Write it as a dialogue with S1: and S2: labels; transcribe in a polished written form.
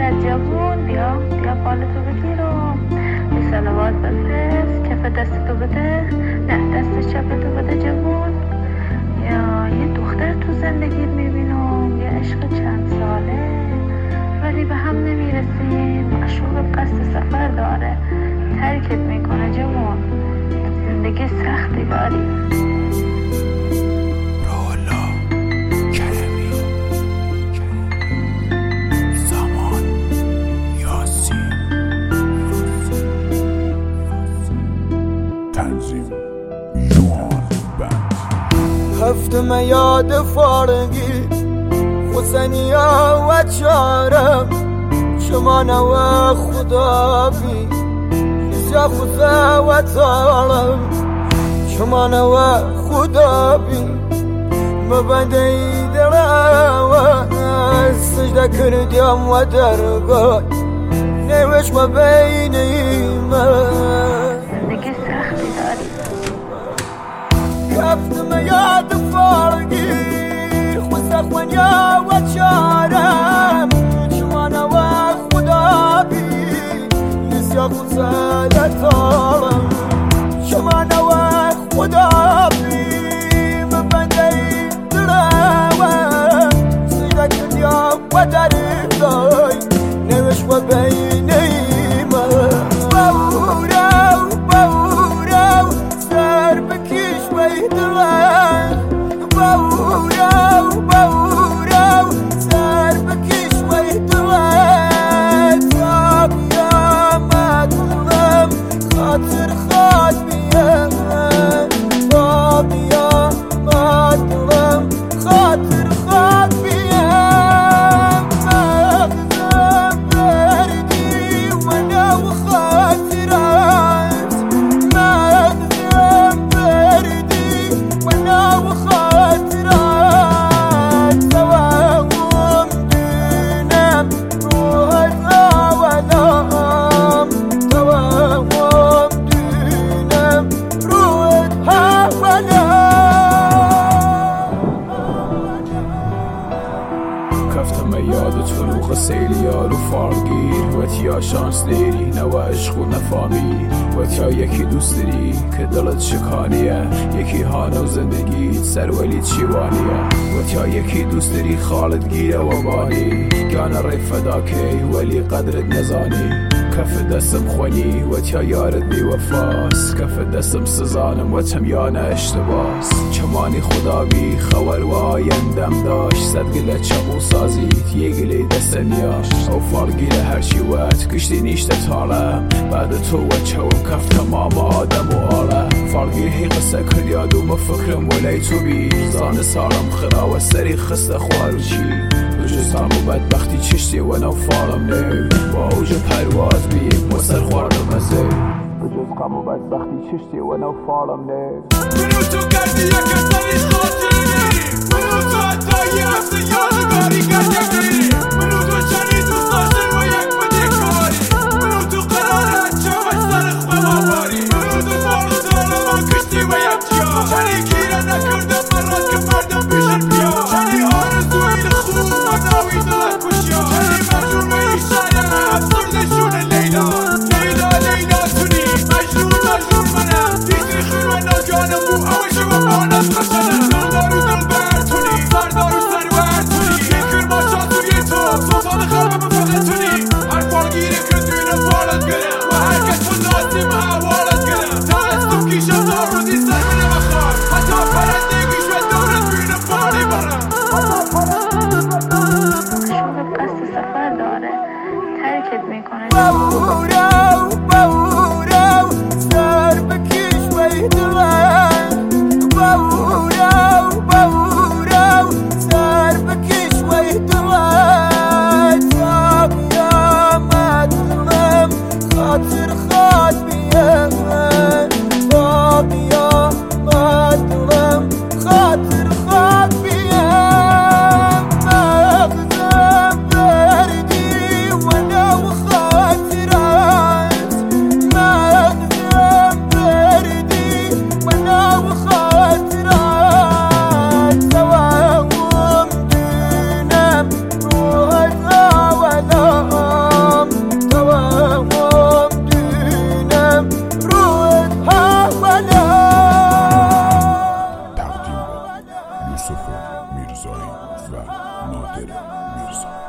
S1: میاد جوون، بیا بالتو بگیرم، یه سلوات بفرست، کف دستتو بده، نه دست چپتو بده جوون. یا یه دختر تو زندگیت میبینم، یه عشق چند ساله ولی به هم نمیرسیم، معشوق قصد سفر داره، ترکت میکنه جوون، زندگی سختی داری.
S2: هفتم یاد فارگی حسینیا و چارم شمانه و خدا بی یا خدا و تارم شمانه و خدا بی مبنده درم سجده کردیم و درگاه نوش ما بین ایمان
S1: زندگی سختی داری.
S2: هفتم یاد فارگی خسخوانیا و چارم شمانه و خدا بی یا خدا لطارم شمانه و خدا بی مبنده درم سجده کردیم و درگاه نوش و بین ایمان باورو سر بکش ویدرم باورو سر بکش ویدرم تا بیامدم خاطر خود بیم تا بیامدم خاطر خود بیم مغزم بردی و نو خاطرات مغزم بردی و نو خاطرات توهم دینم روحت آولام توهم دینم روحت
S3: کفتم یاد طروق سیلیار و فارگیر و تیا شانس دیری نو عشق و نفامی و تیا یکی دوست داری که دلت شکانیه یکی هانو زندگی سرولی چیوانیه و تیا یکی دوست داری خالد گیره و بانی گانه ری فداکی ولی قدرت نزانی کف دستم خونی و تیا یارت بی وفاس کف دستم سزانم و تمیانه اشتباس چمانی خدا بی خور و آیندم داشت صد گله چمو سازید یه گله دست نیاش او فارگیر هرچی وقت کشتی نیشته تالم بعد تو و چوم کف تمام آدم و آله فارگیر هی قصه کرد یادوم فکرم ولی تو بی زان سالم خدا و سری خسته خوارو چی بجز هم و بدبختی چشتی و نو فارم نه با اوج پرواز بیم و سر خوردم ازه بجز غم و بدبختی چشتی و نو فارم نه
S4: منو تو کردی یک سری خاطری منو تو حتی یه هفته یادگاری کردی منو تو چنی دوست داشتن و یک بدهکاری منو تو قراره چوش سر خواباری منو تو فارو دارم و کشتی و یک جا چنی گیره نکردم من راست که مردم پیشن بیا چنی آرزوی خوب و ناوی دلت کشیا چنی مجموعه ای شهر افسردشون لیلا لیلا لیلا تونی مجنون منم دیدی خیر و ناگانم بو اوش و بانم خشنم دل دارو دل برتونی سردارو
S5: رضایی و نادر میرزا.